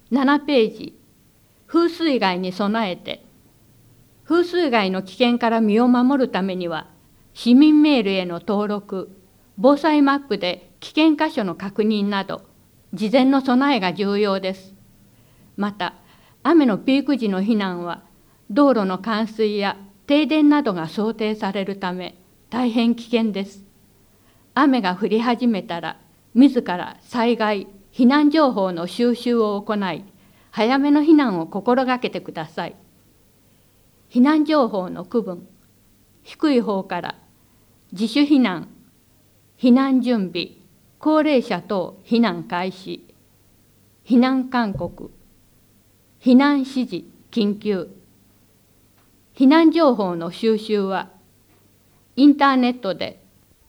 7ページ、風水害に備えて。風水害の危険から身を守るためには、市民メールへの登録、防災マップで危険箇所の確認など、事前の備えが重要です。また、雨のピーク時の避難は、道路の冠水や停電などが想定されるため、大変危険です。雨が降り始めたら、自ら災害、避難情報の収集を行い、早めの避難を心がけてください。避難情報の区分、低い方から自主避難、避難準備、高齢者等避難開始、避難勧告、避難指示、緊急。避難情報の収集は、インターネットで、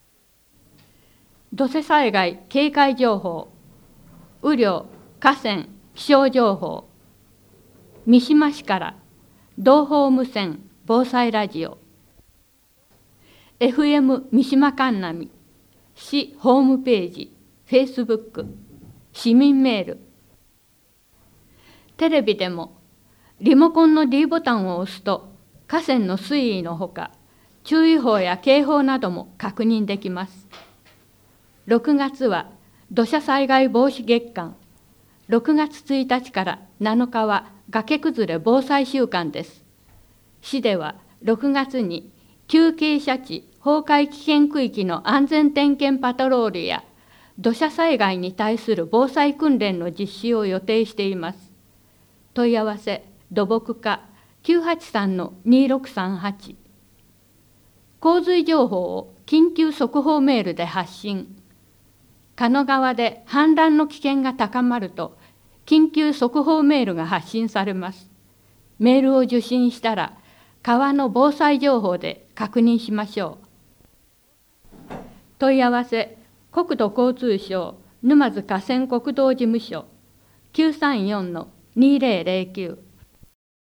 土砂災害警戒情報、雨量、河川、気象情報、三島市から同胞無線防災ラジオ、FM 三島カンナミ、市ホームページ、フェイスブック、市民メール。テレビでもリモコンの D ボタンを押すと河川の水位のほか注意報や警報なども確認できます。6月は土砂災害防止月間、6月1日から7日は崖崩れ防災週間です。市では6月に急傾斜地崩壊危険区域の安全点検パトロールや土砂災害に対する防災訓練の実施を予定しています。問い合わせ土木課 983-2638。洪水情報を緊急速報メールで発信。鹿野川で氾濫の危険が高まると緊急速報メールが発信されます。メールを受信したら川の防災情報で確認しましょう。問い合わせ国土交通省沼津河川国道事務所 934-2009